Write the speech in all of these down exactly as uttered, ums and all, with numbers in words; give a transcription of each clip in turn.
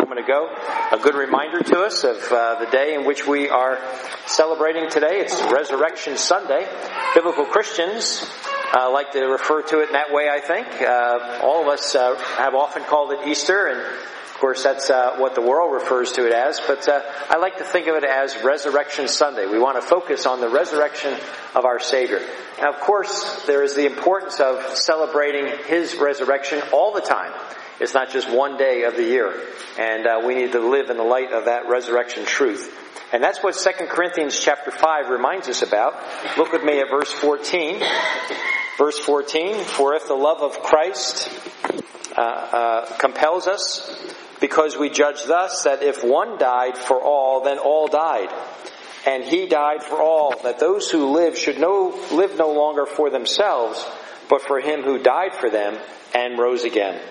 moment ago. A good reminder to us of uh, the day in which we are celebrating today. It's Resurrection Sunday. Biblical Christians uh, like to refer to it in that way, I think. Uh, all of us uh, have often called it Easter, and of course that's uh, what the world refers to it as. But uh, I like to think of it as Resurrection Sunday. We want to focus on the resurrection of our Savior. Now, of course, there is the importance of celebrating His resurrection all the time. It's not just one day of the year. And uh, we need to live in the light of that resurrection truth. And that's what Second Corinthians chapter five reminds us about. Look with me at verse fourteen. Verse fourteen, for if the love of Christ uh, uh, compels us, because we judge thus, that if one died for all, then all died. And He died for all, that those who live should no, live no longer for themselves, but for Him who died for them and rose again.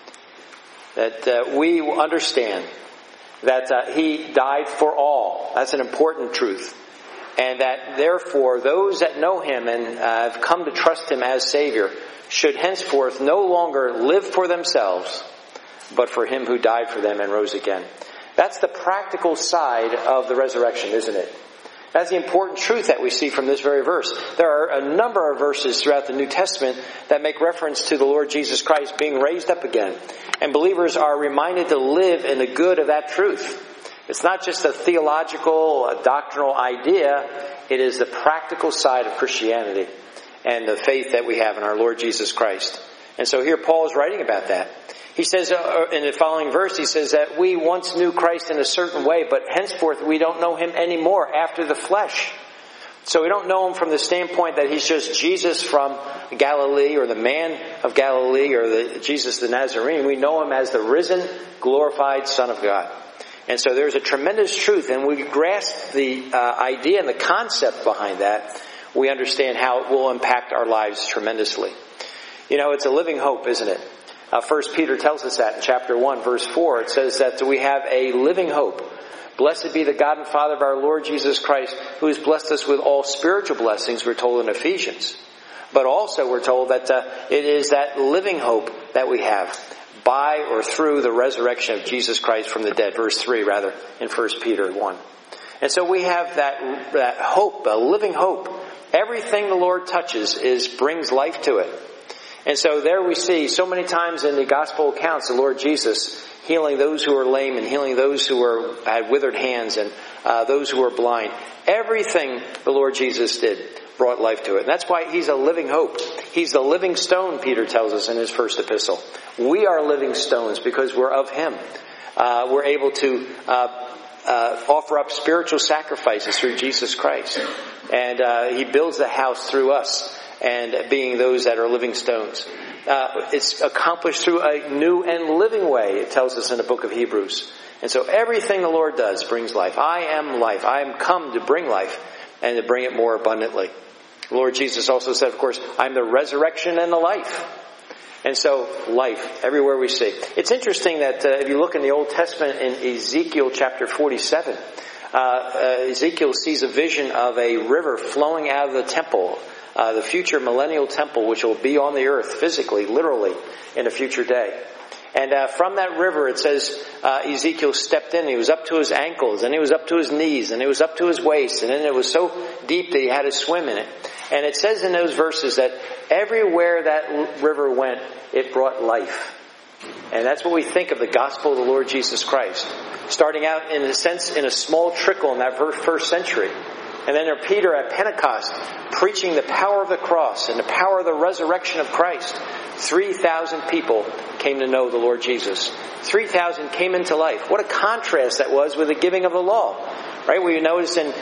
That uh, we understand that uh, He died for all. That's an important truth. And that therefore those that know Him and uh, have come to trust Him as Savior should henceforth no longer live for themselves, but for Him who died for them and rose again. That's the practical side of the resurrection, isn't it? That's the important truth that we see from this very verse. There are a number of verses throughout the New Testament that make reference to the Lord Jesus Christ being raised up again. And believers are reminded to live in the good of that truth. It's not just a theological, a doctrinal idea. It is the practical side of Christianity and the faith that we have in our Lord Jesus Christ. And so here Paul is writing about that. He says uh, in the following verse, he says that we once knew Christ in a certain way, but henceforth we don't know Him anymore after the flesh. So we don't know Him from the standpoint that He's just Jesus from Galilee or the man of Galilee or the Jesus the Nazarene. We know Him as the risen, glorified Son of God. And so there's a tremendous truth, and we grasp the uh, idea and the concept behind that. We understand how it will impact our lives tremendously. You know, it's a living hope, isn't it? Uh, First Peter tells us that in chapter one, verse four. It says that we have a living hope. Blessed be the God and Father of our Lord Jesus Christ, who has blessed us with all spiritual blessings, we're told in Ephesians. But also we're told that uh, it is that living hope that we have by or through the resurrection of Jesus Christ from the dead. Verse three, rather, in First Peter one. And so we have that, that hope, a living hope. Everything the Lord touches is brings life to it. And so there we see so many times in the gospel accounts the Lord Jesus healing those who are lame and healing those who are had withered hands and uh, those who are blind. Everything the Lord Jesus did brought life to it. And that's why He's a living hope. He's the living stone, Peter tells us in his first epistle. We are living stones because we're of Him. Uh, we're able to uh, uh, offer up spiritual sacrifices through Jesus Christ. And uh, He builds the house through us. And being those that are living stones. Uh, it's accomplished through a new and living way, it tells us in the book of Hebrews. And so everything the Lord does brings life. I am life. I am come to bring life and to bring it more abundantly. The Lord Jesus also said, of course, I'm the resurrection and the life. And so life, everywhere we see. It's interesting that uh, if you look in the Old Testament in Ezekiel chapter forty-seven, uh, uh, Ezekiel sees a vision of a river flowing out of the temple. Uh, the future millennial temple, which will be on the earth physically, literally, in a future day. And uh, from that river, it says uh, Ezekiel stepped in. He was up to his ankles, and he was up to his knees, and he was up to his waist, and then it was so deep that he had to swim in it. And it says in those verses that everywhere that river went, it brought life. And that's what we think of the gospel of the Lord Jesus Christ. Starting out, in a sense, in a small trickle in that first century. And then there Peter at Pentecost, preaching the power of the cross and the power of the resurrection of Christ. three thousand people came to know the Lord Jesus. three thousand came into life. What a contrast that was with the giving of the law. Right? We notice in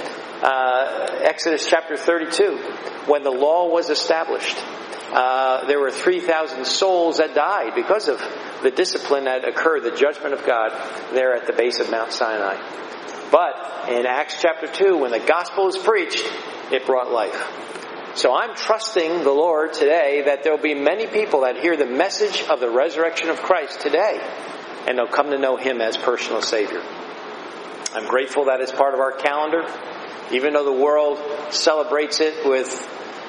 uh, Exodus chapter thirty-two, when the law was established, uh, there were three thousand souls that died because of the discipline that occurred, the judgment of God there at the base of Mount Sinai. But in Acts chapter two, when the gospel is preached, it brought life. So I'm trusting the Lord today that there will be many people that hear the message of the resurrection of Christ today, and they'll come to know Him as personal Savior. I'm grateful that it's part of our calendar, even though the world celebrates it with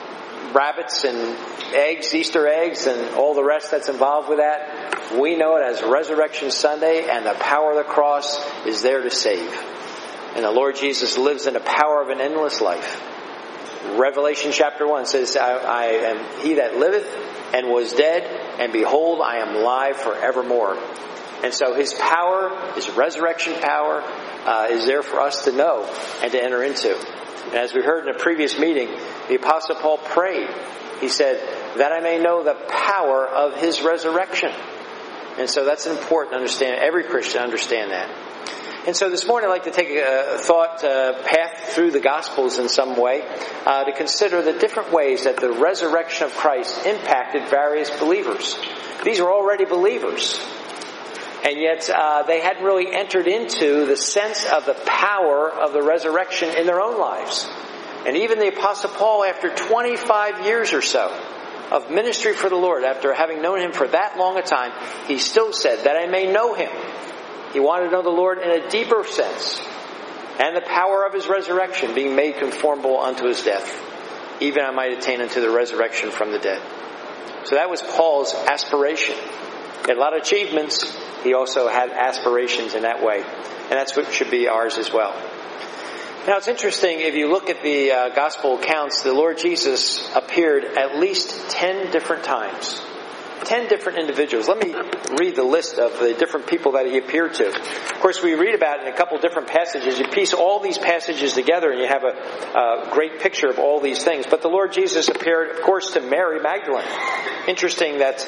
rabbits and eggs, Easter eggs, and all the rest that's involved with that. We know it as Resurrection Sunday, and the power of the cross is there to save. And the Lord Jesus lives in the power of an endless life. Revelation chapter one says, I, I am he that liveth and was dead, and behold, I am alive forevermore. And so his power, his resurrection power, uh, is there for us to know and to enter into. And as we heard in a previous meeting, the Apostle Paul prayed. He said, that I may know the power of his resurrection. And so that's important to understand. Every Christian understand that. And so this morning I'd like to take a thought uh, path through the Gospels in some way uh, to consider the different ways that the resurrection of Christ impacted various believers. These are already believers. And yet uh, they hadn't really entered into the sense of the power of the resurrection in their own lives. And even the Apostle Paul, after twenty-five years or so of ministry for the Lord, after having known him for that long a time, he still said, that I may know him. He wanted to know the Lord in a deeper sense. And the power of his resurrection, being made conformable unto his death. Even I might attain unto the resurrection from the dead. So that was Paul's aspiration. He had a lot of achievements. He also had aspirations in that way. And that's what should be ours as well. Now it's interesting, if you look at the uh, gospel accounts, the Lord Jesus appeared at least ten different times. Ten different individuals. Let me read the list of the different people that he appeared to. Of course, we read about it in a couple different passages. You piece all these passages together and you have a, a great picture of all these things. But the Lord Jesus appeared, of course, to Mary Magdalene. Interesting that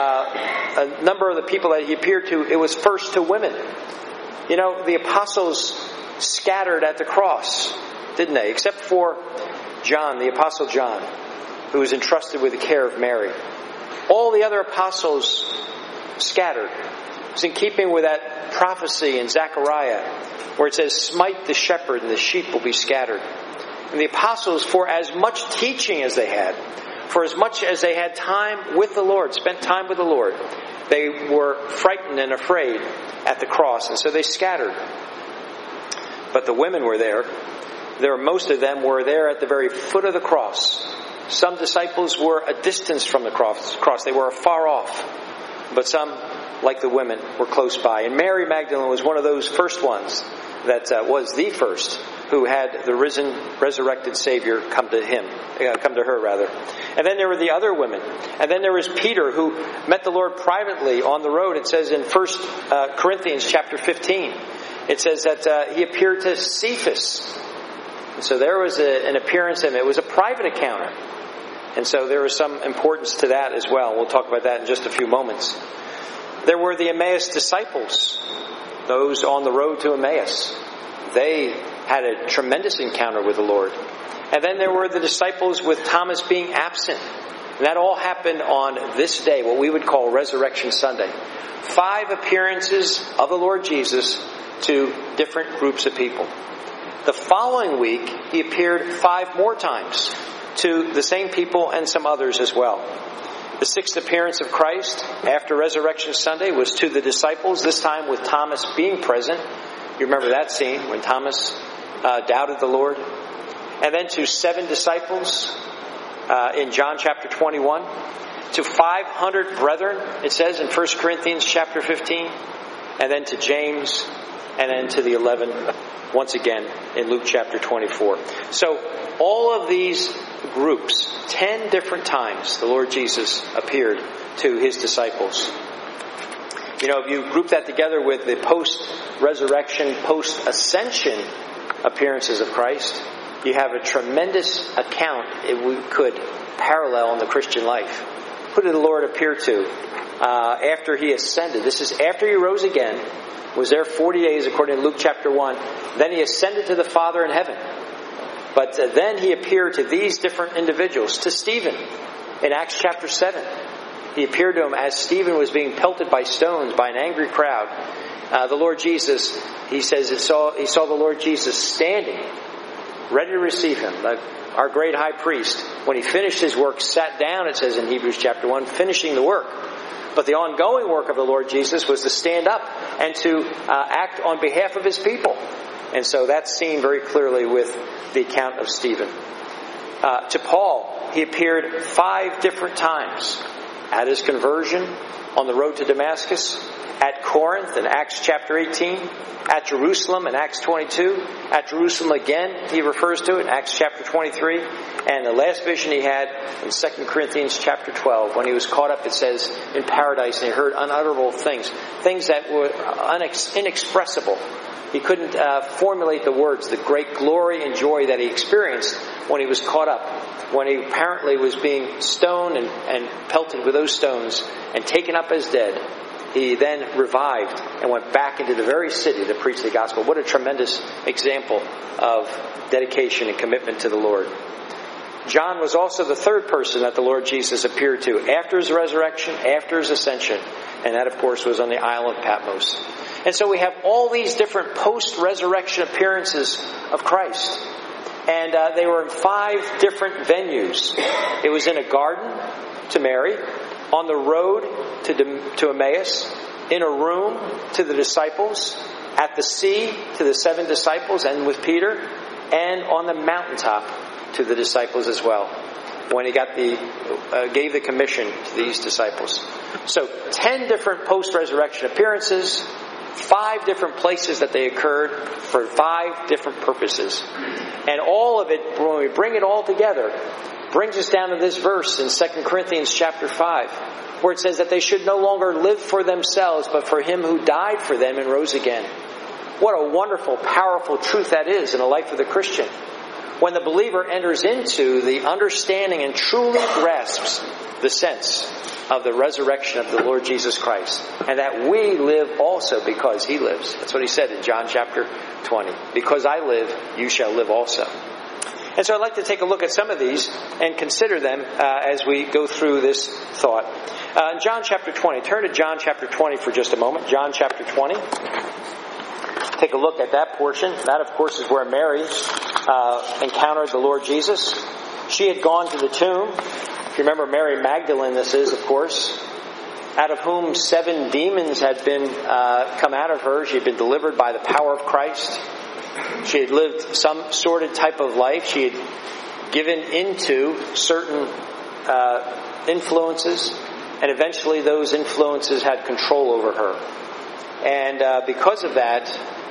uh, a number of the people that he appeared to, it was first to women. You know, the apostles scattered at the cross, didn't they? Except for John, the apostle John, who was entrusted with the care of Mary. All the other apostles scattered. It's in keeping with that prophecy in Zechariah where it says, smite the shepherd and the sheep will be scattered. And the apostles, for as much teaching as they had, for as much as they had time with the Lord, spent time with the Lord, they were frightened and afraid at the cross, and so they scattered. But the women were there. There, most of them were there at the very foot of the cross. Some disciples were a distance from the cross. They were afar off. But some, like the women, were close by. And Mary Magdalene was one of those first ones that uh, was the first who had the risen, resurrected Savior come to him, uh, come to her rather. And then there were the other women. And then there was Peter, who met the Lord privately on the road. It says in First uh, Corinthians chapter fifteen, it says that uh, he appeared to Cephas. And so there was a, an appearance, and it was a private encounter. And so there was some importance to that as well. We'll talk about that in just a few moments. There were the Emmaus disciples, those on the road to Emmaus. They had a tremendous encounter with the Lord. And then there were the disciples with Thomas being absent. And that all happened on this day, what we would call Resurrection Sunday. Five appearances of the Lord Jesus to different groups of people. The following week, he appeared five more times to the same people and some others as well. The sixth appearance of Christ after Resurrection Sunday was to the disciples, this time with Thomas being present. You remember that scene when Thomas uh, doubted the Lord. And then to seven disciples uh, in John chapter twenty-one. To five hundred brethren, it says in First Corinthians chapter fifteen. And then to James, and then to the eleven once again in Luke chapter twenty-four. So all of these groups, ten different times the Lord Jesus appeared to his disciples. You know, if you group that together with the post-resurrection, post-ascension appearances of Christ, you have a tremendous account if we could parallel in the Christian life. Who did the Lord appear to uh, after he ascended? This is after he rose again, was there forty days according to Luke chapter one. Then he ascended to the Father in heaven. But uh, then he appeared to these different individuals. To Stephen in Acts chapter seven. He appeared to him as Stephen was being pelted by stones by an angry crowd. Uh, the Lord Jesus, he says, he saw, he saw the Lord Jesus standing, ready to receive him. Like our great high priest, when he finished his work, sat down, it says in Hebrews chapter one, finishing the work. But the ongoing work of the Lord Jesus was to stand up and to uh, act on behalf of his people. And so that's seen very clearly with the account of Stephen. Uh, to Paul, he appeared five different times. At his conversion, on the road to Damascus, at Corinth in Acts chapter eighteen, at Jerusalem in Acts twenty-two, at Jerusalem again, he refers to it in Acts chapter twenty-three, and the last vision he had in Second Corinthians chapter twelve, when he was caught up, it says, in paradise, and he heard unutterable things, things that were unex- inexpressible. He couldn't uh, formulate the words, the great glory and joy that he experienced when he was caught up, when he apparently was being stoned and, and pelted with those stones and taken up as dead. He then revived and went back into the very city to preach the gospel. What a tremendous example of dedication and commitment to the Lord. John was also the third person that the Lord Jesus appeared to after his resurrection, after his ascension. And that, of course, was on the Isle of Patmos. And so we have all these different post-resurrection appearances of Christ. And uh, they were in five different venues. It was in a garden to Mary, on the road to, to Emmaus, in a room to the disciples, at the sea to the seven disciples and with Peter, and on the mountaintop to the disciples as well, when he got the uh, gave the commission to these disciples. So ten different post-resurrection appearances, five different places that they occurred for five different purposes. And all of it, when we bring it all together, brings us down to this verse in Second Corinthians chapter five, where it says that they should no longer live for themselves, but for him who died for them and rose again. What a wonderful, powerful truth that is in the life of the Christian. When the believer enters into the understanding and truly grasps the sense of the resurrection of the Lord Jesus Christ, and that we live also because he lives. That's what he said in John chapter twenty. Because I live, you shall live also. And so I'd like to take a look at some of these and consider them uh, as we go through this thought. Uh, in John chapter twenty, turn to John chapter twenty for just a moment. John chapter twenty. Take a look at that portion. That, of course, is where Mary uh, encountered the Lord Jesus. She had gone to the tomb. If you remember, Mary Magdalene, this is, of course, out of whom seven demons had been uh, come out of her. She had been delivered by the power of Christ. She had lived some sordid type of life. She had given into certain uh, influences, and eventually those influences had control over her. And uh, because of that,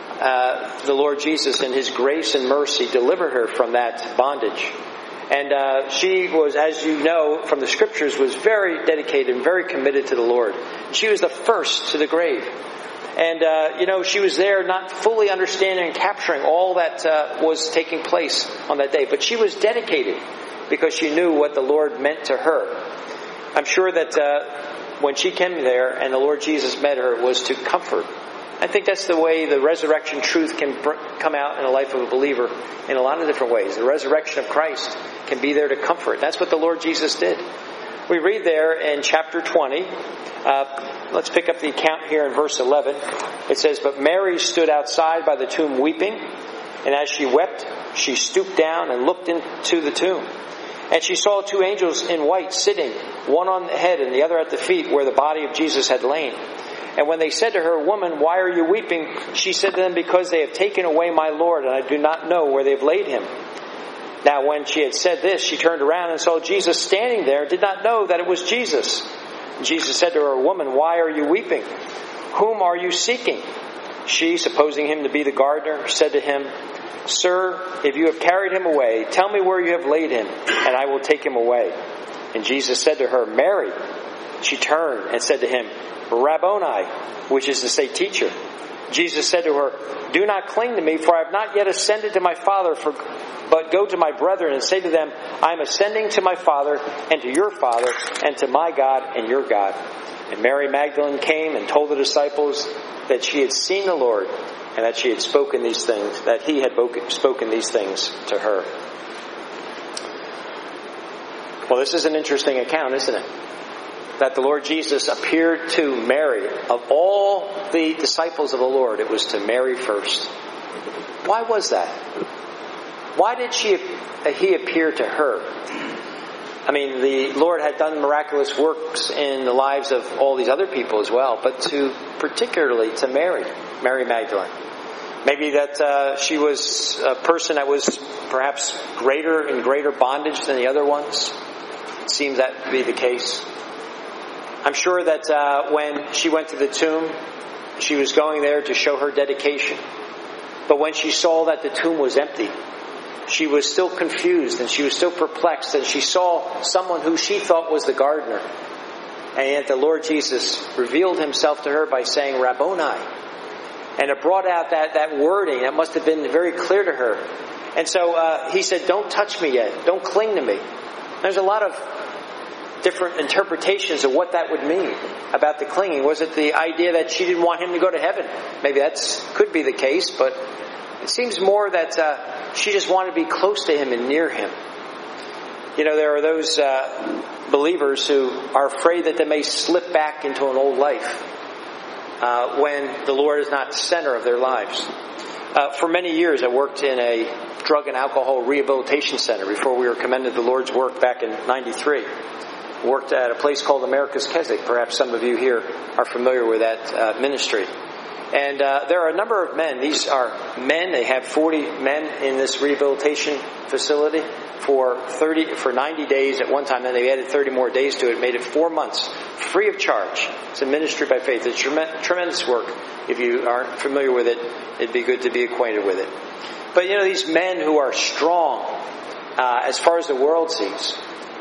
uh, the Lord Jesus, in his grace and mercy, delivered her from that bondage. And uh, she was, as you know from the scriptures, was very dedicated and very committed to the Lord. She was the first to the grave. And, uh, you know, she was there not fully understanding and capturing all that uh, was taking place on that day. But she was dedicated because she knew what the Lord meant to her. I'm sure that uh, when she came there and the Lord Jesus met her, it was to comfort. I think that's the way the resurrection truth can br- come out in the life of a believer in a lot of different ways. The resurrection of Christ can be there to comfort. That's what the Lord Jesus did. We read there in chapter twenty, uh, let's pick up the account here in verse eleven. It says, "But Mary stood outside by the tomb weeping, and as she wept, she stooped down and looked into the tomb. And she saw two angels in white sitting, one on the head and the other at the feet where the body of Jesus had lain. And when they said to her, 'Woman, why are you weeping?' she said to them, 'Because they have taken away my Lord, and I do not know where they have laid him.' Now when she had said this, she turned around and saw Jesus standing there, and did not know that it was Jesus. And Jesus said to her, 'Woman, why are you weeping? Whom are you seeking?' She, supposing him to be the gardener, said to him, 'Sir, if you have carried him away, tell me where you have laid him, and I will take him away.' And Jesus said to her, 'Mary.' She turned and said to him, 'Rabboni,' which is to say, teacher. Jesus said to her, 'Do not cling to me, for I have not yet ascended to my Father, for, but go to my brethren and say to them, I am ascending to my Father and to your Father, and to my God and your God.' And Mary Magdalene came and told the disciples that she had seen the Lord, and that she had spoken these things, that he had spoken these things to her." Well, this is an interesting account, isn't it? That the Lord Jesus appeared to Mary. Of all the disciples of the Lord, it was to Mary first. Why was that? Why did she, he appear to her? I mean, the Lord had done miraculous works in the lives of all these other people as well, but to particularly to Mary, Mary Magdalene. Maybe that uh, she was a person that was perhaps greater in greater bondage than the other ones. It seems that to be the case. I'm sure that uh, when she went to the tomb, she was going there to show her dedication. But when she saw that the tomb was empty, she was still confused and she was still perplexed, and she saw someone who she thought was the gardener. And yet the Lord Jesus revealed himself to her by saying, Rabboni. And it brought out that, that wording that must have been very clear to her. And so uh, he said, don't touch me yet. Don't cling to me. There's a lot of different interpretations of what that would mean about the clinging. Was it the idea that she didn't want him to go to heaven? Maybe that could be the case, but it seems more that uh, she just wanted to be close to him and near him. You know, there are those uh, believers who are afraid that they may slip back into an old life uh, when the Lord is not the center of their lives. Uh, for many years I worked in a drug and alcohol rehabilitation center before we were commended the Lord's work back in ninety-three. Worked at a place called America's Keswick. Perhaps some of you here are familiar with that uh, ministry. And uh, there are a number of men. These are men. They have forty men in this rehabilitation facility for thirty, for ninety days at one time. Then they added thirty more days to it. Made it four months free of charge. It's a ministry by faith. It's tremendous work. If you aren't familiar with it, it'd be good to be acquainted with it. But you know, these men who are strong uh, as far as the world sees.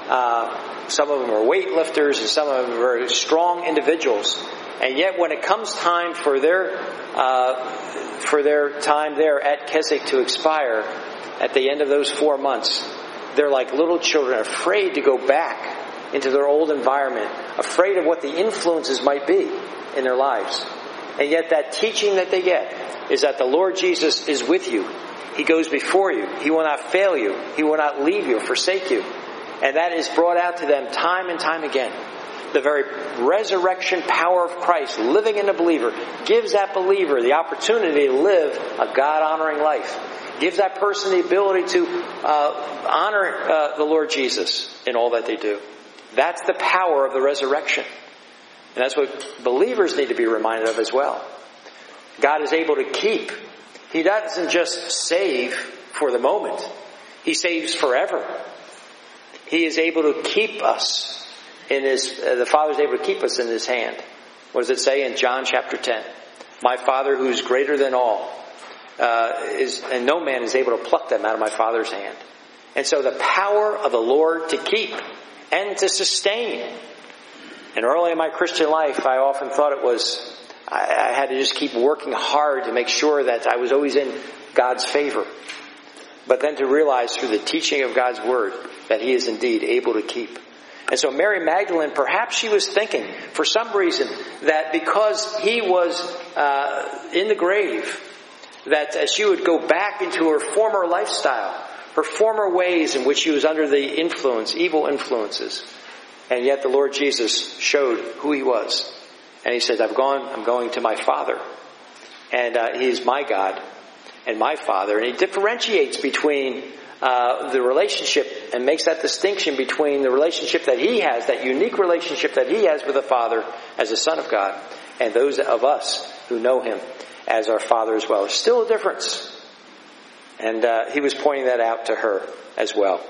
Uh, some of them are weightlifters and some of them are very strong individuals. And yet when it comes time for their uh, for their time there at Keswick to expire, at the end of those four months, they're like little children, afraid to go back into their old environment, afraid of what the influences might be in their lives. And yet that teaching that they get is that the Lord Jesus is with you. He goes before you. He will not fail you. He will not leave you or forsake you. And that is brought out to them time and time again. The very resurrection power of Christ living in a believer gives that believer the opportunity to live a God-honoring life. Gives that person the ability to uh, honor uh, the Lord Jesus in all that they do. That's the power of the resurrection. And that's what believers need to be reminded of as well. God is able to keep. He doesn't just save for the moment. He saves forever. He is able to keep us in His, uh, the Father is able to keep us in His hand. What does it say in John chapter ten? My Father who is greater than all, uh, is, and no man is able to pluck them out of my Father's hand. And so the power of the Lord to keep and to sustain. And early in my Christian life, I often thought it was, I, I had to just keep working hard to make sure that I was always in God's favor. But then to realize through the teaching of God's Word that He is indeed able to keep. And so Mary Magdalene, perhaps she was thinking for some reason that because He was uh, in the grave, that uh, she would go back into her former lifestyle, her former ways in which she was under the influence, evil influences. And yet the Lord Jesus showed who He was. And He said, I've gone, I'm going to my Father. And uh, He is my God and my Father. And He differentiates between uh, the relationship and makes that distinction between the relationship that He has, that unique relationship that He has with the Father as the Son of God, and those of us who know Him as our Father as well. There's still a difference. And uh, He was pointing that out to her as well.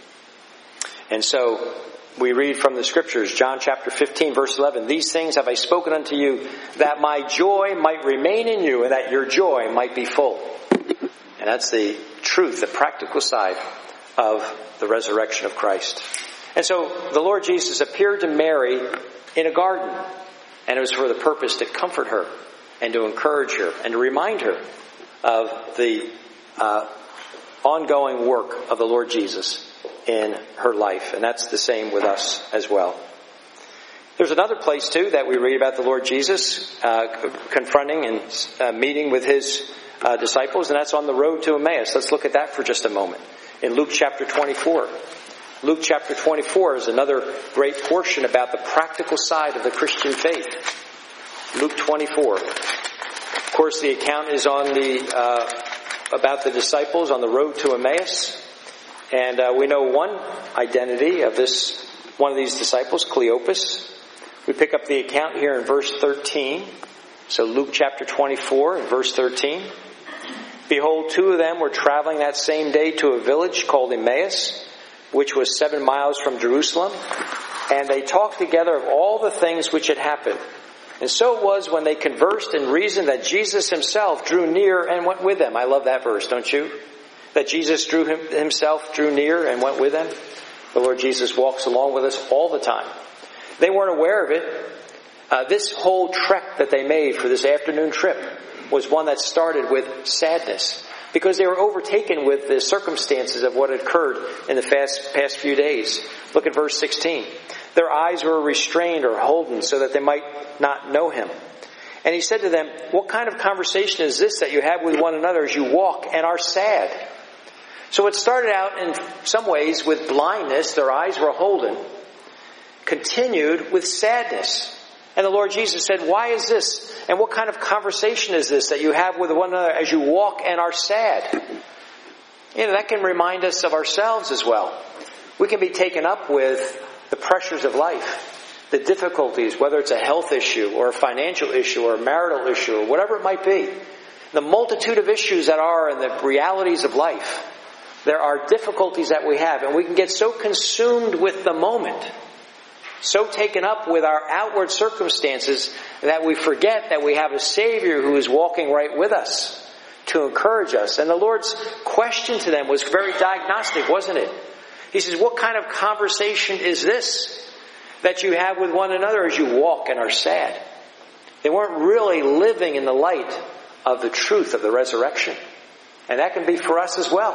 And so we read from the Scriptures, John chapter fifteen, verse eleven, these things have I spoken unto you, that my joy might remain in you, and that your joy might be full. And that's the truth, the practical side of the resurrection of Christ. And so the Lord Jesus appeared to Mary in a garden, and it was for the purpose to comfort her and to encourage her and to remind her of the uh, ongoing work of the Lord Jesus in her life. And that's the same with us as well. There's another place too that we read about the Lord Jesus uh, confronting and uh, meeting with His uh, disciples, and that's on the road to Emmaus. Let's look at that for just a moment. In Luke chapter twenty-four. Luke chapter twenty-four is another great portion about the practical side of the Christian faith. Luke twenty-four. Of course, the account is on the uh, about the disciples on the road to Emmaus. And uh, we know one identity of this, one of these disciples, Cleopas. We pick up the account here in verse thirteen. So Luke chapter twenty-four and verse thirteen. Behold, two of them were traveling that same day to a village called Emmaus, which was seven miles from Jerusalem. And they talked together of all the things which had happened. And so it was when they conversed and reasoned that Jesus himself drew near and went with them. I love that verse, don't you? That Jesus drew him, himself drew near and went with them. The Lord Jesus walks along with us all the time. They weren't aware of it. Uh, this whole trek that they made for this afternoon trip was one that started with sadness, because they were overtaken with the circumstances of what had occurred in the fast, past few days. Look at verse sixteen. Their eyes were restrained or holden so that they might not know him. And he said to them, what kind of conversation is this that you have with one another as you walk and are sad? So it started out in some ways with blindness. Their eyes were holden. Continued with sadness. And the Lord Jesus said, why is this? And what kind of conversation is this that you have with one another as you walk and are sad? You know, that can remind us of ourselves as well. We can be taken up with the pressures of life, the difficulties, whether it's a health issue or a financial issue or a marital issue or whatever it might be. The multitude of issues that are and the realities of life. There are difficulties that we have, and we can get so consumed with the moment, so taken up with our outward circumstances, that we forget that we have a Savior who is walking right with us to encourage us. And the Lord's question to them was very diagnostic, wasn't it? He says, what kind of conversation is this that you have with one another as you walk and are sad? They weren't really living in the light of the truth of the resurrection. And that can be for us as well.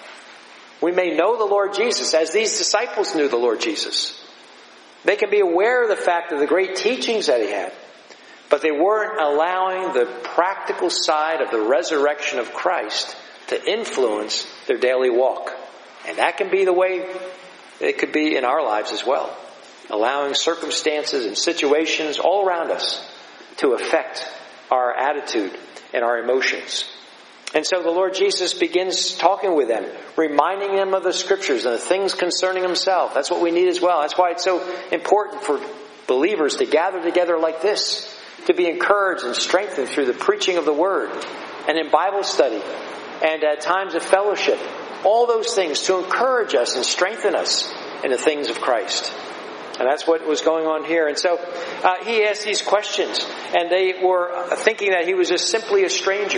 We may know the Lord Jesus as these disciples knew the Lord Jesus. They can be aware of the fact of the great teachings that he had, but they weren't allowing the practical side of the resurrection of Christ to influence their daily walk. And that can be the way it could be in our lives as well. Allowing circumstances and situations all around us to affect our attitude and our emotions. And so the Lord Jesus begins talking with them, reminding them of the Scriptures and the things concerning himself. That's what we need as well. That's why it's so important for believers to gather together like this, to be encouraged and strengthened through the preaching of the Word and in Bible study and at times of fellowship. All those things to encourage us and strengthen us in the things of Christ. And that's what was going on here. And so uh, he asked these questions, and they were thinking that he was just simply a stranger.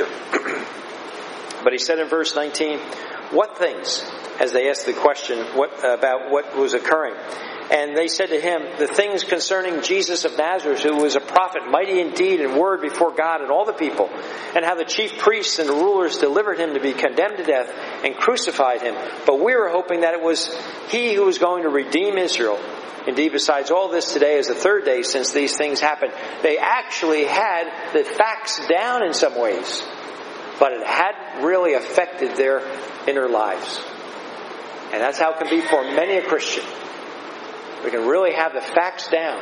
But he said in verse nineteen, what things? As they asked the question what, about what was occurring. And they said to him, the things concerning Jesus of Nazareth, who was a prophet, mighty in deed and word before God and all the people, and how the chief priests and the rulers delivered him to be condemned to death and crucified him. But we were hoping that it was he who was going to redeem Israel. Indeed, besides all this, today is the third day since these things happened. They actually had the facts down in some ways, but it hadn't really affected their inner lives. And that's how it can be for many a Christian. We can really have the facts down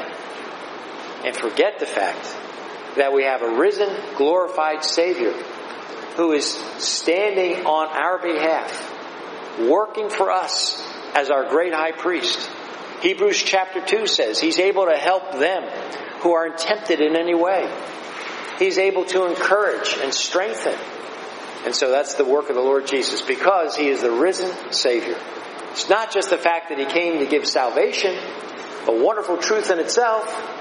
and forget the fact that we have a risen, glorified Savior who is standing on our behalf, working for us as our great high priest. Hebrews chapter two says he's able to help them who are tempted in any way. He's able to encourage and strengthen. And so that's the work of the Lord Jesus, because he is the risen Savior. It's not just the fact that he came to give salvation, a wonderful truth in itself.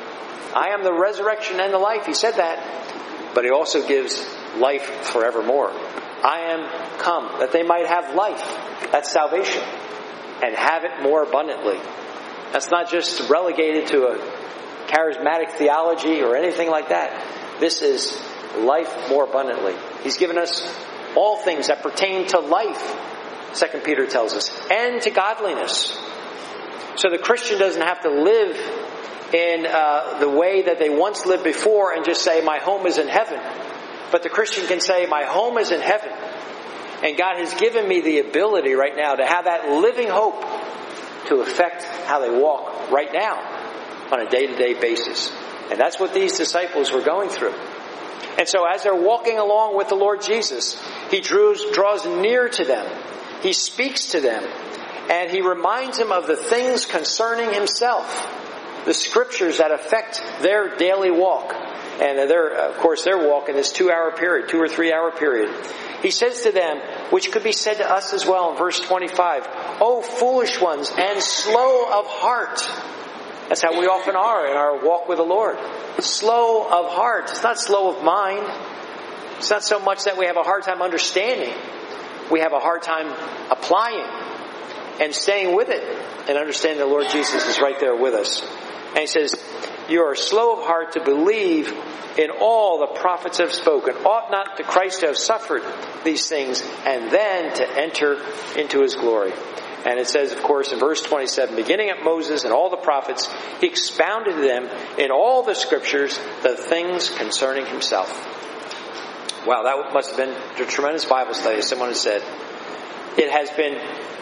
I am the resurrection and the life. He said that. But he also gives life forevermore. I am come that they might have life. That's salvation. And have it more abundantly. That's not just relegated to a charismatic theology or anything like that. This is life more abundantly. He's given us all things that pertain to life, Second Peter tells us, and to godliness. So the Christian doesn't have to live in uh, the way that they once lived before and just say, my home is in heaven. But the Christian can say, my home is in heaven. And God has given me the ability right now to have that living hope to affect how they walk right now on a day-to-day basis. And that's what these disciples were going through. And so as they're walking along with the Lord Jesus, he draws, draws near to them. He speaks to them, and he reminds them of the things concerning himself, the Scriptures that affect their daily walk. And they're, of course, they're walking this two-hour period, two or three-hour period. He says to them, which could be said to us as well in verse twenty-five, "O foolish ones and slow of heart." That's how we often are in our walk with the Lord. Slow of heart. It's not slow of mind. It's not so much that we have a hard time understanding. We have a hard time applying and staying with it and understanding the Lord Jesus is right there with us. And he says, "You are slow of heart to believe in all the prophets have spoken. Ought not the Christ to have suffered these things and then to enter into his glory?" And it says, of course, in verse twenty-seven, "Beginning at Moses and all the prophets, he expounded to them in all the scriptures the things concerning himself." Wow, that must have been a tremendous Bible study, as someone has said. It has been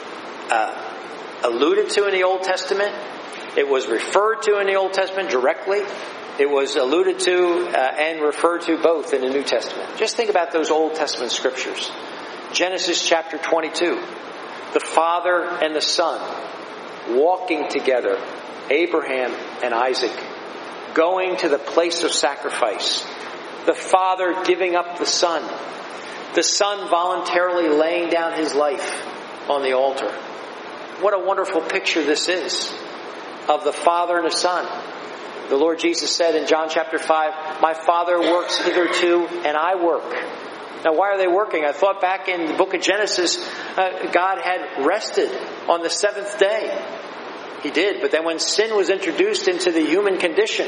uh, alluded to in the Old Testament. It was referred to in the Old Testament directly. It was alluded to uh, and referred to both in the New Testament. Just think about those Old Testament scriptures. Genesis chapter twenty-two. The Father and the Son walking together. Abraham and Isaac going to the place of sacrifice. The Father giving up the Son. The Son voluntarily laying down his life on the altar. What a wonderful picture this is of the Father and the Son. The Lord Jesus said in John chapter five, "My Father works hitherto and I work." Now, why are they working? I thought back in the book of Genesis, uh, God had rested on the seventh day. He did. But then when sin was introduced into the human condition,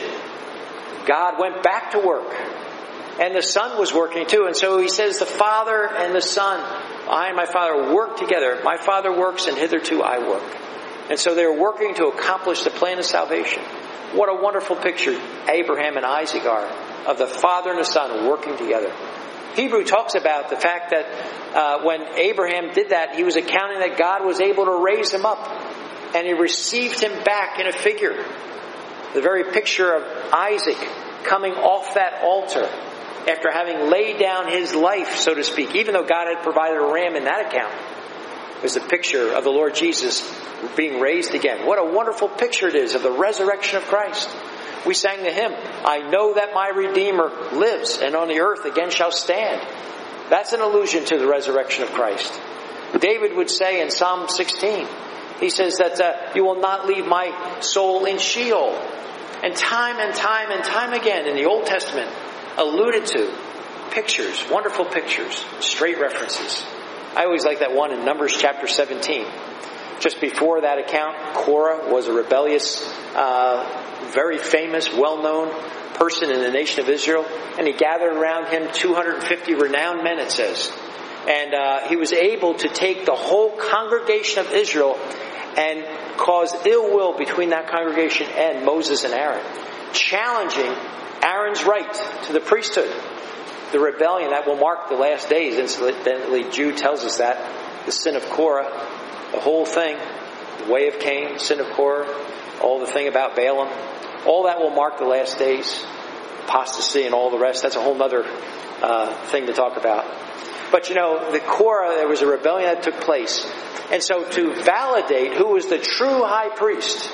God went back to work. And the Son was working too. And so he says the Father and the Son, I and my Father work together. My Father works and hitherto I work. And so they're working to accomplish the plan of salvation. What a wonderful picture Abraham and Isaac are of the Father and the Son working together. Hebrew talks about the fact that uh, when Abraham did that, he was accounting that God was able to raise him up. And he received him back in a figure. The very picture of Isaac coming off that altar after having laid down his life, so to speak, even though God had provided a ram in that account, was the picture of the Lord Jesus being raised again. What a wonderful picture it is of the resurrection of Christ. We sang the hymn, "I know that my Redeemer lives and on the earth again shall stand." That's an allusion to the resurrection of Christ. David would say in Psalm sixteen, he says that uh, "you will not leave my soul in Sheol." And time and time and time again in the Old Testament alluded to pictures, wonderful pictures, straight references. I always like that one in Numbers chapter seventeen. Just before that account, Korah was a rebellious, uh, very famous, well-known person in the nation of Israel. And he gathered around him two hundred fifty renowned men, it says. And uh, he was able to take the whole congregation of Israel and cause ill will between that congregation and Moses and Aaron, challenging Aaron's right to the priesthood. The rebellion that will mark the last days. Incidentally, Jude tells us that. The sin of Korah, the whole thing, the way of Cain, sin of Korah, all the thing about Balaam, all that will mark the last days. Apostasy and all the rest. That's a whole other uh, thing to talk about. But you know, the Korah, there was a rebellion that took place. And so to validate who was the true high priest,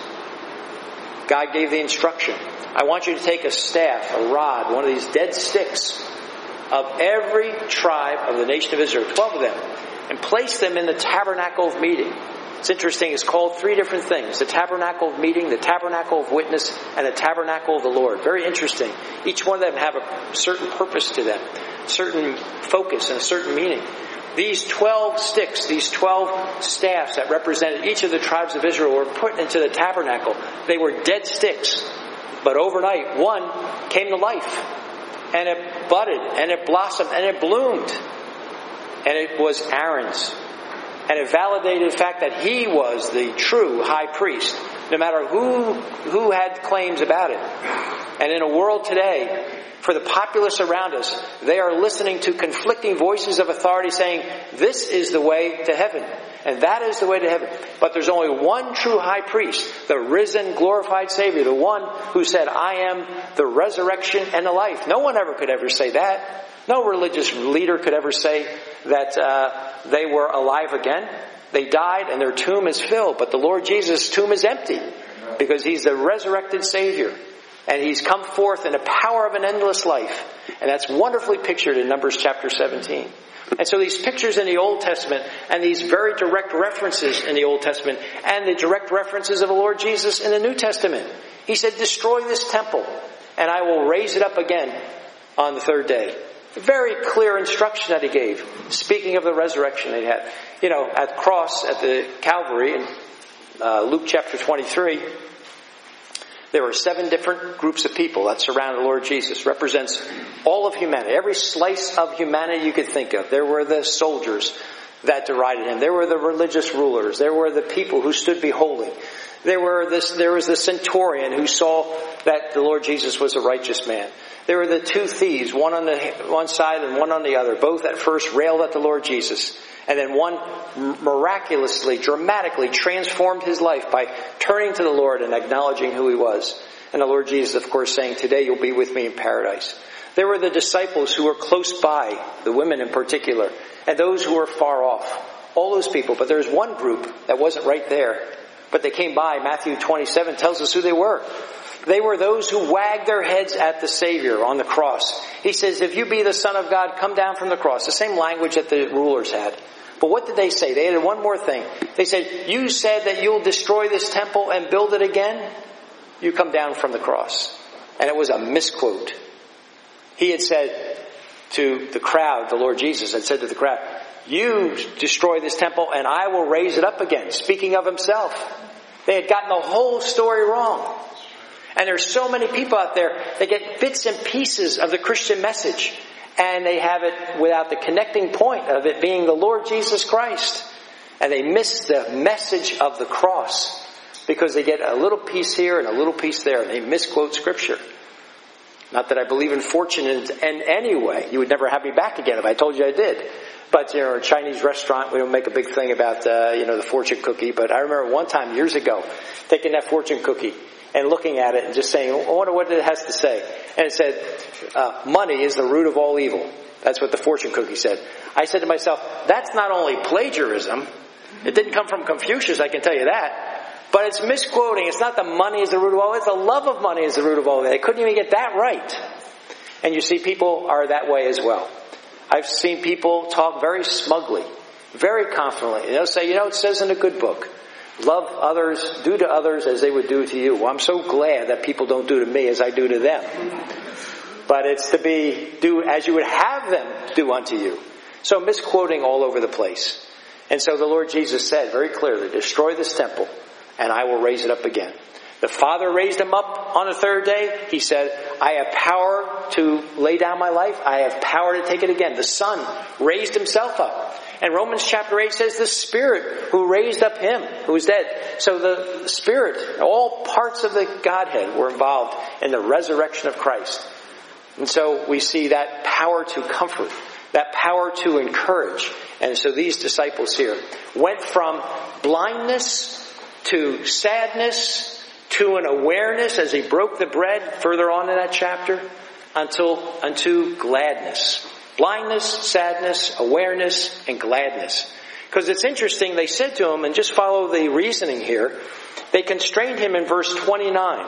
God gave the instruction. I want you to take a staff, a rod, one of these dead sticks of every tribe of the nation of Israel, twelve of them, and place them in the tabernacle of meeting. It's interesting, it's called three different things. The tabernacle of meeting, the tabernacle of witness, and the tabernacle of the Lord. Very interesting. Each one of them have a certain purpose to them, certain focus and a certain meaning. These twelve sticks, these twelve staffs that represented each of the tribes of Israel were put into the tabernacle. They were dead sticks. But overnight, one came to life. And it budded, and it blossomed, and it bloomed. And it was Aaron's. And it validated the fact that he was the true high priest, no matter who who had claims about it. And in a world today, for the populace around us, they are listening to conflicting voices of authority saying, this is the way to heaven, and that is the way to heaven. But there's only one true high priest, the risen, glorified Savior, the one who said, I am the resurrection and the life. No one ever could ever say that. No religious leader could ever say that uh, they were alive again. They died and their tomb is filled, but the Lord Jesus' tomb is empty because He's the resurrected Savior. And he's come forth in the power of an endless life. And that's wonderfully pictured in Numbers chapter seventeen. And so these pictures in the Old Testament and these very direct references in the Old Testament and the direct references of the Lord Jesus in the New Testament. He said, destroy this temple and I will raise it up again on the third day. A very clear instruction that he gave, speaking of the resurrection they had. You know, at the cross, at the Calvary, in uh, Luke chapter twenty-three, there were seven different groups of people that surrounded the Lord Jesus. Represents all of humanity, every slice of humanity you could think of. There were the soldiers that derided him. There were the religious rulers. There were the people who stood beholding. There were this, there was the centurion who saw that the Lord Jesus was a righteous man. There were the two thieves, one on the one side and one on the other. Both at first railed at the Lord Jesus. And then one miraculously, dramatically transformed his life by turning to the Lord and acknowledging who he was. And the Lord Jesus, of course, saying, today you'll be with me in paradise. There were the disciples who were close by, the women in particular, and those who were far off. All those people. But there's one group that wasn't right there. But they came by. Matthew twenty-seven tells us who they were. They were those who wagged their heads at the Savior on the cross. He says, if you be the Son of God, come down from the cross. The same language that the rulers had. But what did they say? They added one more thing. They said, you said that you'll destroy this temple and build it again. You come down from the cross. And it was a misquote. He had said to the crowd, the Lord Jesus had said to the crowd, you destroy this temple and I will raise it up again. Speaking of himself. They had gotten the whole story wrong. And there's so many people out there, they get bits and pieces of the Christian message. And they have it without the connecting point of it being the Lord Jesus Christ. And they miss the message of the cross. Because they get a little piece here and a little piece there. And they misquote Scripture. Not that I believe in fortune in, in any way. You would never have me back again if I told you I did. But, you know, a Chinese restaurant, we don't make a big thing about, uh, you know, the fortune cookie. But I remember one time years ago, taking that fortune cookie and looking at it and just saying, I wonder what it has to say. And it said, uh, money is the root of all evil. That's what the fortune cookie said. I said to myself, that's not only plagiarism. It didn't come from Confucius, I can tell you that. But it's misquoting. It's not the money is the root of all evil. It's the love of money is the root of all evil. They couldn't even get that right. And you see, people are that way as well. I've seen people talk very smugly, very confidently. They'll say, you know, it says in a good book, love others, do to others as they would do to you. Well, I'm so glad that people don't do to me as I do to them. But it's to be, do as you would have them do unto you. So misquoting all over the place. And so the Lord Jesus said very clearly, destroy this temple and I will raise it up again. The Father raised him up on the third day. He said, I have power to lay down my life. I have power to take it again. The Son raised himself up. And Romans chapter eight says the Spirit who raised up him who was dead. So the Spirit, all parts of the Godhead were involved in the resurrection of Christ. And so we see that power to comfort, that power to encourage. And so these disciples here went from blindness to sadness to an awareness as he broke the bread further on in that chapter until unto gladness. Blindness, sadness, awareness, and gladness. Because it's interesting, they said to him, and just follow the reasoning here, they constrained him in verse twenty-nine.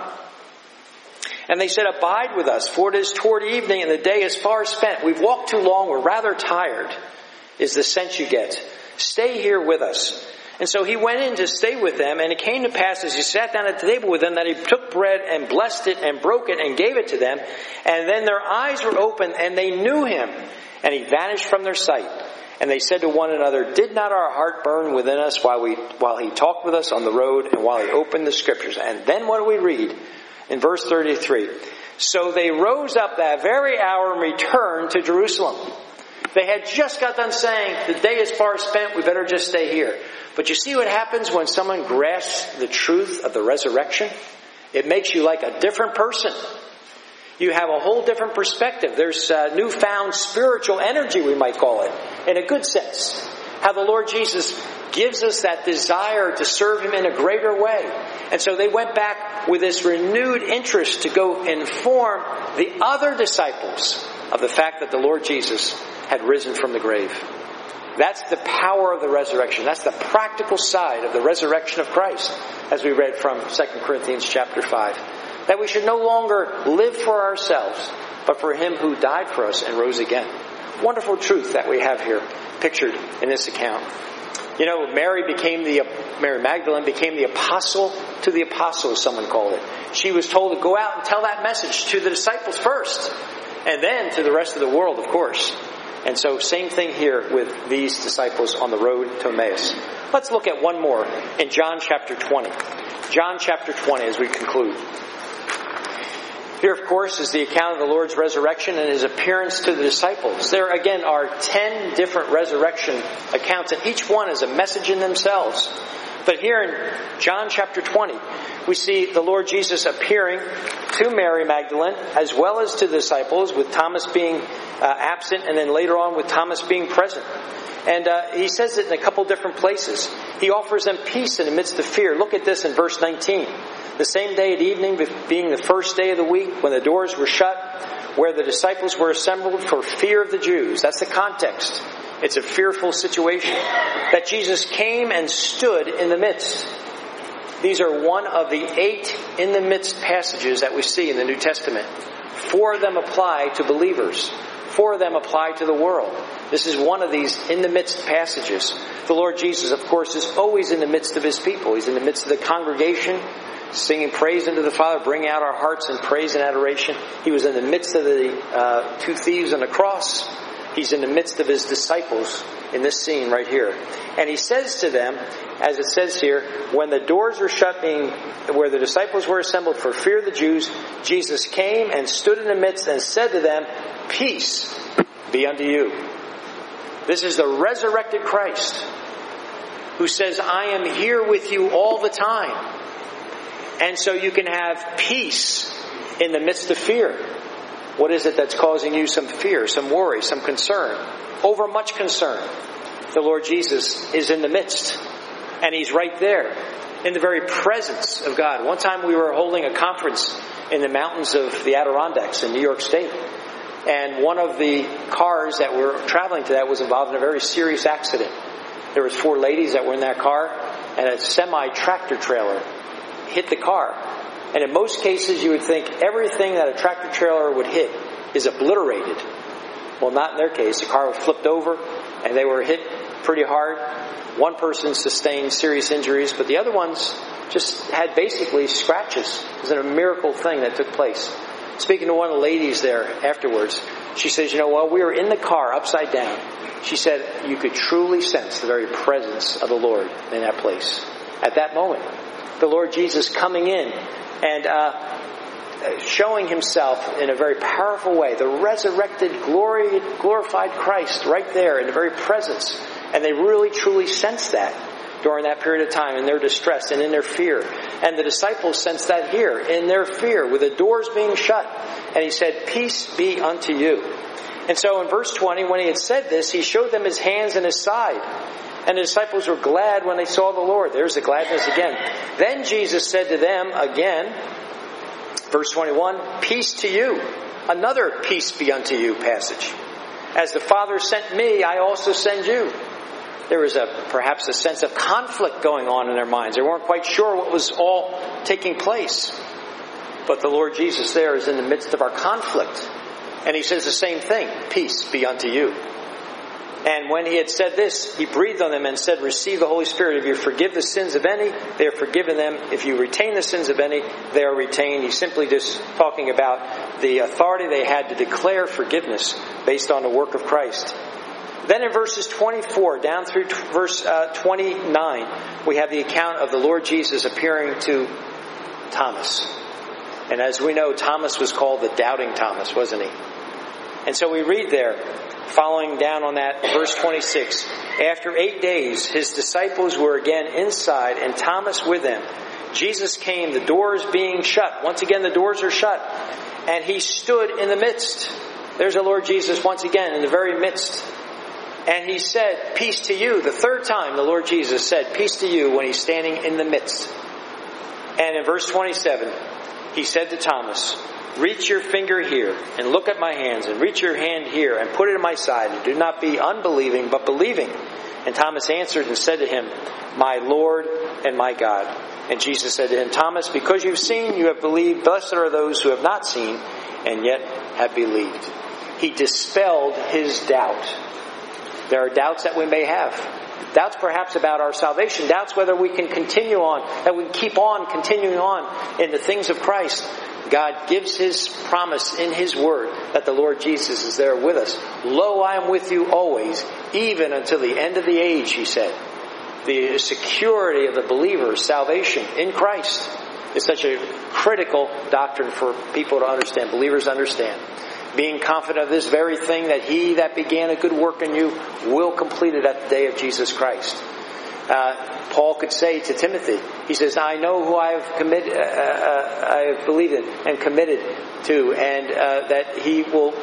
And they said, abide with us, for it is toward evening and the day is far spent. We've walked too long, we're rather tired, is the sense you get. Stay here with us. And so he went in to stay with them, and it came to pass as he sat down at the table with them that he took bread and blessed it and broke it and gave it to them. And then their eyes were opened and they knew him, and he vanished from their sight. And they said to one another, did not our heart burn within us while we while he talked with us on the road and while he opened the Scriptures? And then what do we read in verse thirty-three? So they rose up that very hour and returned to Jerusalem. They had just got done saying, the day is far spent, we better just stay here. But you see what happens when someone grasps the truth of the resurrection? It makes you like a different person. You have a whole different perspective. There's uh, newfound spiritual energy, we might call it, in a good sense. How the Lord Jesus gives us that desire to serve him in a greater way. And so they went back with this renewed interest to go inform the other disciples of the fact that the Lord Jesus had risen from the grave. That's the power of the resurrection. That's the practical side of the resurrection of Christ, as we read from Second Corinthians chapter five. That we should no longer live for ourselves, but for Him who died for us and rose again. Wonderful truth that we have here pictured in this account. You know, Mary became the, Mary Magdalene became the apostle to the apostles, someone called it. She was told to go out and tell that message to the disciples first, and then to the rest of the world, of course. And so, same thing here with these disciples on the road to Emmaus. Let's look at one more in John chapter twenty. John chapter twenty as we conclude. Here, of course, is the account of the Lord's resurrection and His appearance to the disciples. There, again, are ten different resurrection accounts, and each one is a message in themselves. But here in John chapter twenty, we see the Lord Jesus appearing to Mary Magdalene as well as to the disciples, with Thomas being uh, absent, and then later on with Thomas being present. And uh, He says it in a couple different places. He offers them peace in the midst of fear. Look at this in verse nineteen. The same day at evening, being the first day of the week, when the doors were shut, where the disciples were assembled for fear of the Jews. That's the context. It's a fearful situation. That Jesus came and stood in the midst. These are one of the eight in the midst passages that we see in the New Testament. Four of them apply to believers. Four of them apply to the world. This is one of these in the midst passages. The Lord Jesus, of course, is always in the midst of His people. He's in the midst of the congregation, singing praise unto the Father, bringing out our hearts in praise and adoration. He was in the midst of the uh, two thieves on the cross. He's in the midst of His disciples in this scene right here. And He says to them, as it says here, when the doors were shut, being where the disciples were assembled for fear of the Jews, Jesus came and stood in the midst and said to them, peace be unto you. This is the resurrected Christ who says, I am here with you all the time. And so you can have peace in the midst of fear. What is it that's causing you some fear, some worry, some concern? Over much concern. The Lord Jesus is in the midst. And He's right there in the very presence of God. One time we were holding a conference in the mountains of the Adirondacks in New York State. And one of the cars that were traveling to that was involved in a very serious accident. There was four ladies that were in that car, and a semi-tractor trailer hit the car. And in most cases you would think everything that a tractor trailer would hit is obliterated. Well, not in their case. The car was flipped over and they were hit pretty hard. One person sustained serious injuries, but the other ones just had basically scratches. It was a miracle thing that took place. Speaking to one of the ladies there afterwards, she says, you know, while we were in the car upside down, she said you could truly sense the very presence of the Lord in that place. At that moment, the Lord Jesus coming in and uh, showing Himself in a very powerful way. The resurrected, glory, glorified Christ right there in the very presence. And they really, truly sensed that during that period of time in their distress and in their fear. And the disciples sensed that here in their fear with the doors being shut. And He said, peace be unto you. And so in verse twenty, when He had said this, He showed them His hands and His side. And the disciples were glad when they saw the Lord. There's the gladness again. Then Jesus said to them again, verse twenty-one, peace to you. Another peace be unto you passage. As the Father sent me, I also send you. There was a perhaps a sense of conflict going on in their minds. They weren't quite sure what was all taking place. But the Lord Jesus there is in the midst of our conflict. And He says the same thing, peace be unto you. And when He had said this, He breathed on them and said, receive the Holy Spirit. If you forgive the sins of any, they are forgiven them. If you retain the sins of any, they are retained. He's simply just talking about the authority they had to declare forgiveness based on the work of Christ. Then in verses twenty-four down through t- verse uh, twenty-nine, we have the account of the Lord Jesus appearing to Thomas. And as we know, Thomas was called the Doubting Thomas, wasn't he? And so we read there, following down on that, verse twenty-six, after eight days, His disciples were again inside and Thomas with them. Jesus came, the doors being shut. Once again, the doors are shut. And He stood in the midst. There's the Lord Jesus once again in the very midst. And He said, peace to you. The third time the Lord Jesus said, peace to you, when He's standing in the midst. And in verse twenty-seven, He said to Thomas, reach your finger here and look at my hands, and reach your hand here and put it in my side, and do not be unbelieving but believing. And Thomas answered and said to Him, my Lord and my God. And Jesus said to him, Thomas, because you've seen, you have believed. Blessed are those who have not seen and yet have believed. He dispelled his doubt. There are doubts that we may have. Doubts perhaps about our salvation. Doubts whether we can continue on, that we keep on continuing on in the things of Christ. God gives His promise in His Word that the Lord Jesus is there with us. Lo, I am with you always, even until the end of the age, He said. The security of the believer's salvation in Christ is such a critical doctrine for people to understand, believers to understand. Being confident of this very thing, that He that began a good work in you will complete it at the day of Jesus Christ. Uh, Paul could say to Timothy, he says, I know who I have committed, uh, uh, I have believed in and committed to, and uh, that he will,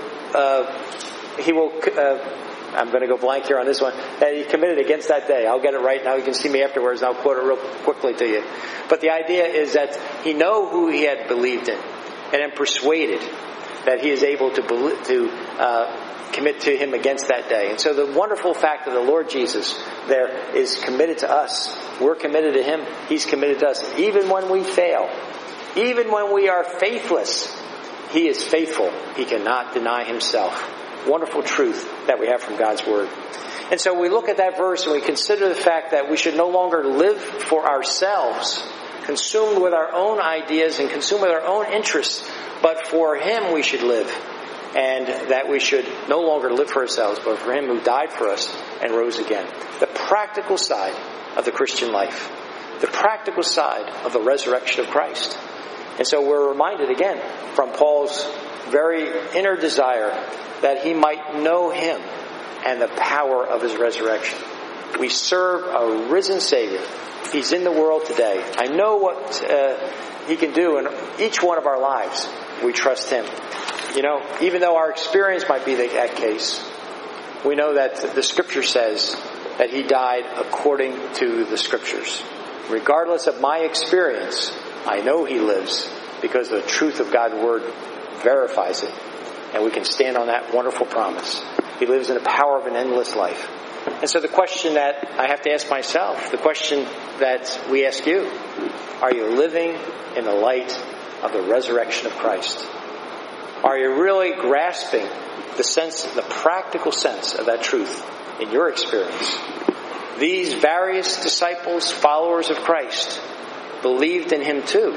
uh, he will, uh, I'm going to go blank here on this one, that he committed against that day. I'll get it right now. You can see me afterwards, and I'll quote it real quickly to you. But the idea is that he know who he had believed in, and am persuaded that he is able to, to uh, commit to him against that day. And so the wonderful fact that the Lord Jesus there is committed to us. We're committed to Him. He's committed to us. Even when we fail, even when we are faithless, He is faithful. He cannot deny Himself. Wonderful truth that we have from God's Word. And so we look at that verse and we consider the fact that we should no longer live for ourselves, consumed with our own ideas and consumed with our own interests, but for Him we should live. And that we should no longer live for ourselves, but for Him who died for us and rose again. The practical side of the Christian life. The practical side of the resurrection of Christ. And so we're reminded again from Paul's very inner desire that he might know Him and the power of His resurrection. We serve a risen Savior. He's in the world today. I know what uh, He can do in each one of our lives. We trust Him. You know, even though our experience might be that case, we know that the Scripture says that He died according to the Scriptures. Regardless of my experience, I know He lives because the truth of God's Word verifies it. And we can stand on that wonderful promise. He lives in the power of an endless life. And so the question that I have to ask myself, the question that we ask you, are you living in the light of the resurrection of Christ? Are you really grasping the sense, the practical sense of that truth in your experience? These various disciples, followers of Christ, believed in Him too.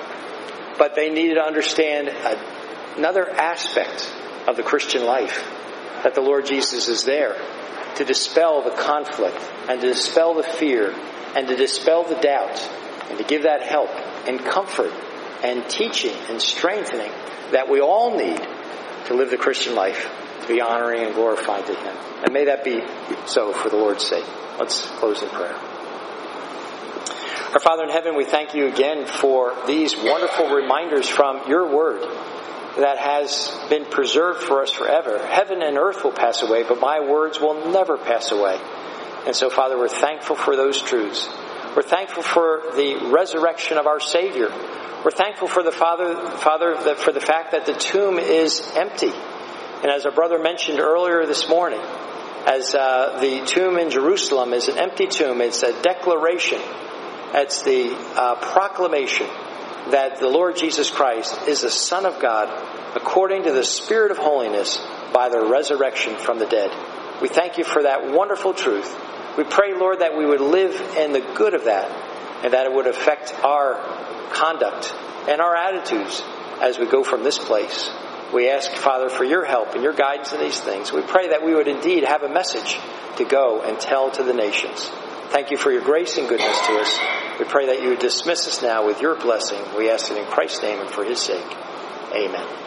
But they needed to understand another aspect of the Christian life, that the Lord Jesus is there to dispel the conflict and to dispel the fear and to dispel the doubt and to give that help and comfort and teaching and strengthening that we all need to live the Christian life, to be honoring and glorifying to Him. And may that be so for the Lord's sake. Let's close in prayer. Our Father in heaven, we thank You again for these wonderful reminders from Your Word that has been preserved for us forever. Heaven and earth will pass away, but My words will never pass away. And so, Father, we're thankful for those truths. We're thankful for the resurrection of our Savior. We're thankful for the Father, Father, that for the fact that the tomb is empty. And as our brother mentioned earlier this morning, as uh, the tomb in Jerusalem is an empty tomb, it's a declaration, it's the uh, proclamation that the Lord Jesus Christ is the Son of God according to the Spirit of holiness by the resurrection from the dead. We thank You for that wonderful truth. We pray, Lord, that we would live in the good of that and that it would affect our conduct and our attitudes as we go from this place. We ask, Father, for Your help and Your guidance in these things. We pray that we would indeed have a message to go and tell to the nations. Thank You for Your grace and goodness to us. We pray that You would dismiss us now with Your blessing. We ask it in Christ's name and for His sake. Amen.